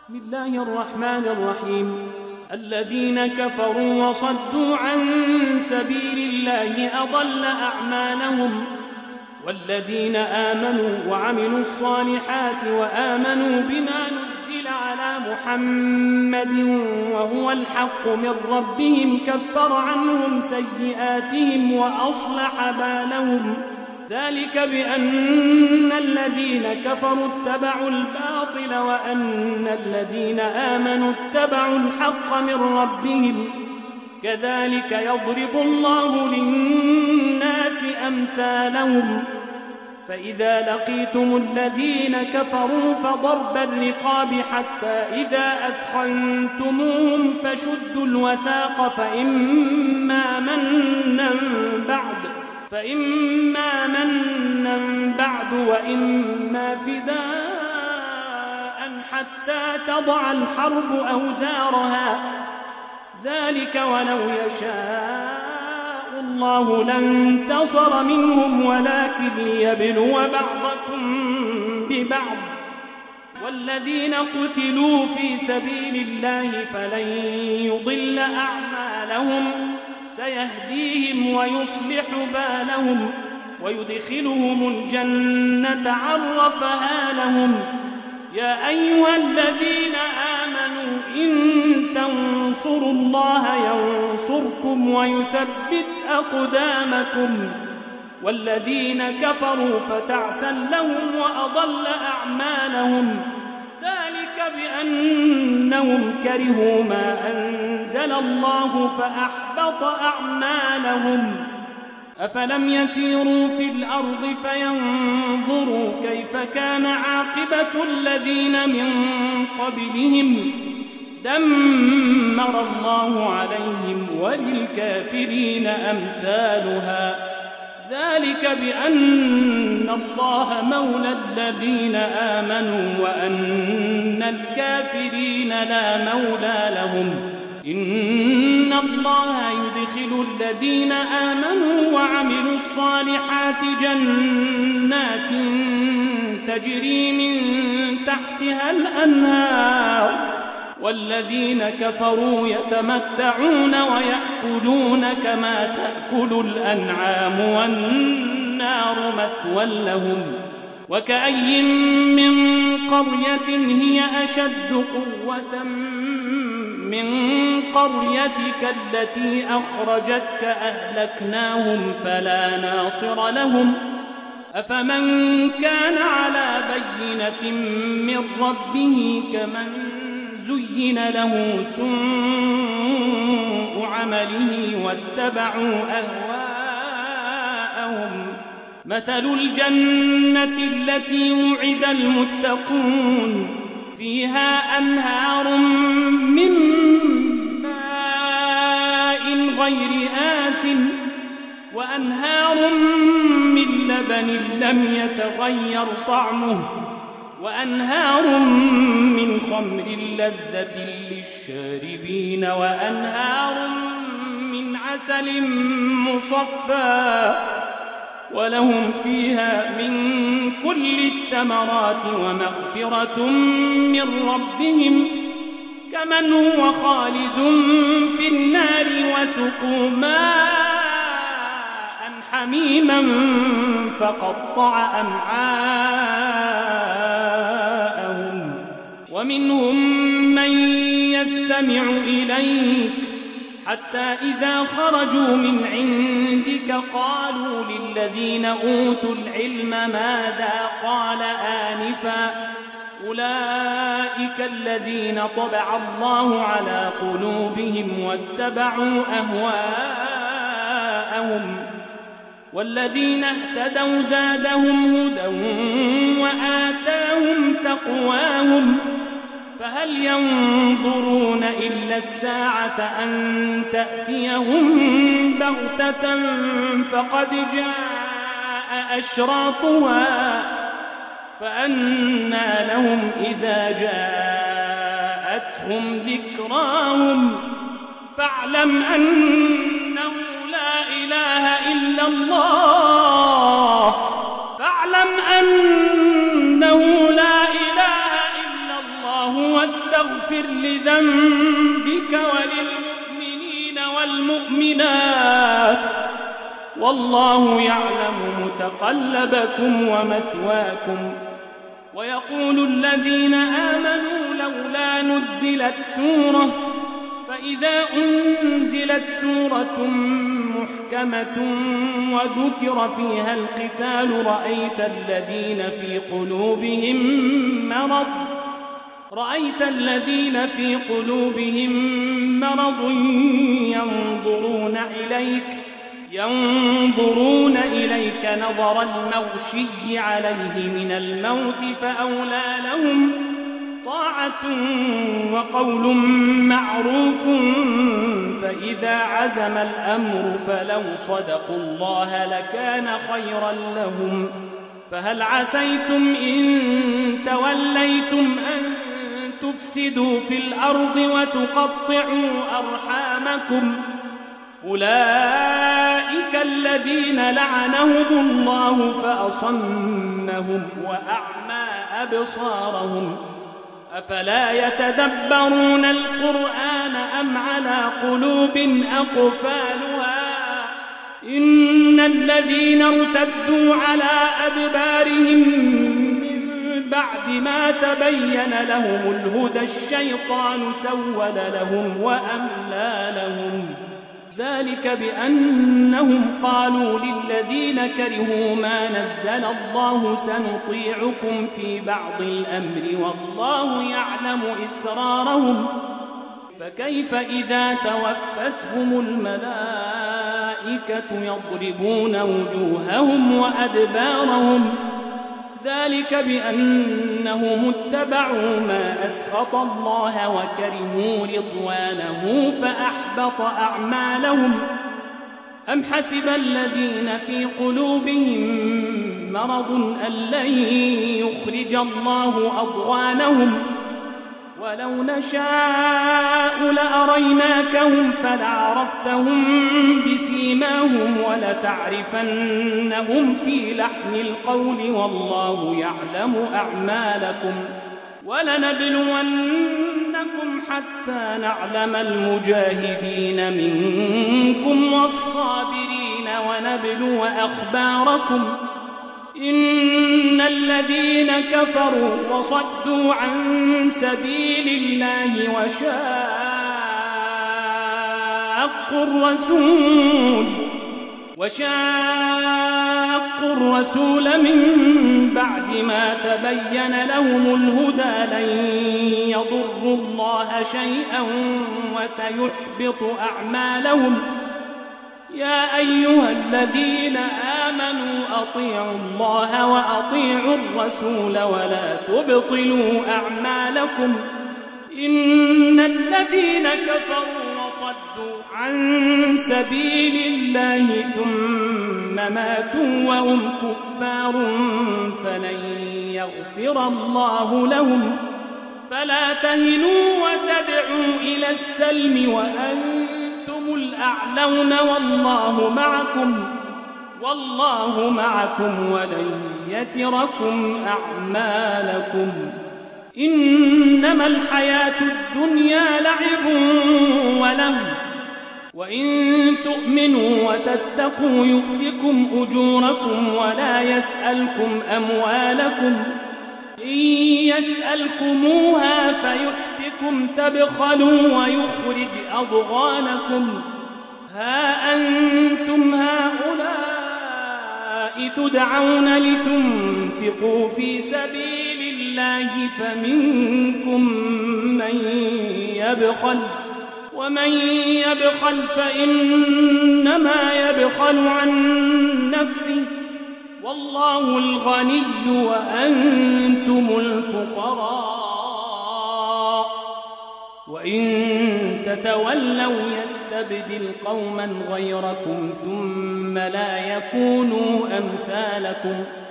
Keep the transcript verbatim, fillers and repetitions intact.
بسم الله الرحمن الرحيم. الذين كفروا وصدوا عن سبيل الله أضل أعمالهم، والذين آمنوا وعملوا الصالحات وآمنوا بما نزل على محمد وهو الحق من ربهم كفر عنهم سيئاتهم وأصلح بالهم. ذلك بأن الذين كفروا اتبعوا الباطل وأن الذين آمنوا اتبعوا الحق من ربهم. كذلك يضرب الله للناس أمثالهم. فإذا لقيتم الذين كفروا فضرب الرقاب حتى إذا أثخنتموهم فشدوا الوثاق فإما منا بعد فإما منا بعد وإما فداء حتى تضع الحرب أوزارها. ذلك ولو يشاء الله لانتصر منهم ولكن ليبلو بعضكم ببعض. والذين قتلوا في سبيل الله فلن يضل أعمالهم سيهديهم ويصلح بالهم ويدخلهم الجنة عرفها لهم. يا أيها الذين آمنوا إن تنصروا الله ينصركم ويثبت أقدامكم. والذين كفروا فتعسا لهم وأضل أعمالهم. ذلك بأنهم كرهوا ما أنزل الله فأحبط أعمالهم. أفلم يسيروا في الأرض فينظروا كيف كان عاقبة الذين من قبلهم دمر الله عليهم وللكافرين أمثالها. ذلك بأن الله مولى الذين آمنوا وأن الكافرين لا مولى لهم. إن الله يدخل الذين آمنوا وعملوا الصالحات جنات تجري من تحتها الأنهار. والذين كفروا يتمتعون ويأكلون كما تأكل الأنعام والنار مثوى لهم. وكأي من قرية هي أشد قوة من قريتك التي أخرجتك أهلكناهم فلا ناصر لهم. أفمن كان على بينة من ربه كمن زين له سوء عمله واتبعوا أهواءهم. مثل الجنة التي وعد المتقون فيها أنهار من ماء غير آسٍ وأنهار من لبن لم يتغير طعمه وأنهار من خمر لذة للشاربين وأنهار من عسل مصفى ولهم فيها من كل الثمرات ومغفرة من ربهم كمن هو خالد في النار وسقوا ماء حميما فقطع أمعاءهم. ومنهم من يستمع إليك حتى إذا خرجوا من عندك قالوا للذين أوتوا العلم ماذا قال آنفا أولئك الذين طبع الله على قلوبهم واتبعوا أهواءهم. والذين اهتدوا زادهم هدى وآتاهم تقواهم. فهل ينظرون إلا الساعة أن تأتيهم بغتة فقد جاء أشراطها فأنى لهم إذا جاءتهم ذكراهم. فاعلم أنه لا إله إلا الله فاعلم أنه لا إله إلا الله واستغفر واستغفر لذنبك وللمؤمنين والمؤمنات والله يعلم متقلبكم ومثواكم. ويقول الذين آمنوا لولا نزلت سورة فإذا أنزلت سورة محكمة وذكر فيها القتال رأيت الذين في قلوبهم مرض رأيت الذين في قلوبهم مرض ينظرون إليك ينظرون إليك نظر المغشي عليه من الموت فأولى لهم طاعة وقول معروف. فإذا عزم الأمر فلو صدقوا الله لكان خيرا لهم. فهل عسيتم إن توليتم أن تفسدوا في الأرض وتقطعوا أرحامكم أولئك الذين لعنهم الله فأصمهم وأعمى أبصارهم أفلا يتدبرون القرآن أم على قلوب أقفالها إن الذين ارتدوا على أدبارهم من بعد ما تبين لهم الهدى الشيطان سول لهم وأملى لهم ذلك بأنهم قالوا للذين كرهوا ما نزل الله سنطيعكم في بعض الأمر والله يعلم إسرارهم فكيف إذا توفتهم الملائكة يضربون وجوههم وأدبارهم ذلك بأنهم اتبعوا ما أسخط الله وكرهوا رضوانه فأحبط أعمالهم. أم حسب الذين في قلوبهم مرض أن لن يخرج الله أضغانهم ولو نشاء لأريناكهم فلعرفتهم بسيماهم ولتعرفنهم في لحن القول والله يعلم أعمالكم ولنبلونكم حتى نعلم المجاهدين منكم والصابرين ونبلو أخباركم إن الذين كفروا وصدوا عن سبيل الله وشاقوا الرسول وشاقوا الرسول من بعد ما تبين لهم الهدى لن يضروا الله شيئا وسيحبط أعمالهم. يا أيها الذين آمنوا أطيعوا الله وأطيعوا الرسول ولا تبطلوا أعمالكم إن الذين كفروا وصدوا عن سبيل الله ثم ماتوا وهم كفار فلن يغفر الله لهم. فلا تهنوا وتدعوا إلى السلم وأنتم الأعلون والله معكم والله معكم ولن يتركم أعمالكم. إنما الحياة الدنيا لعب ولهو وإن تؤمنوا وتتقوا يؤتكم أجوركم ولا يسألكم أموالكم إن يسألكموها فيحفكم تبخلوا ويخرج أضغانكم. ها أنتم هؤلاء تدعون لتنفقوا في سبيل الله فمنكم من يبخل ومن يبخل فإنما يبخل عن نفسه والله الغني وأنتم الفقراء وإن تتولوا يستبدل قوما غيركم ثم لا يكونوا أمثالكم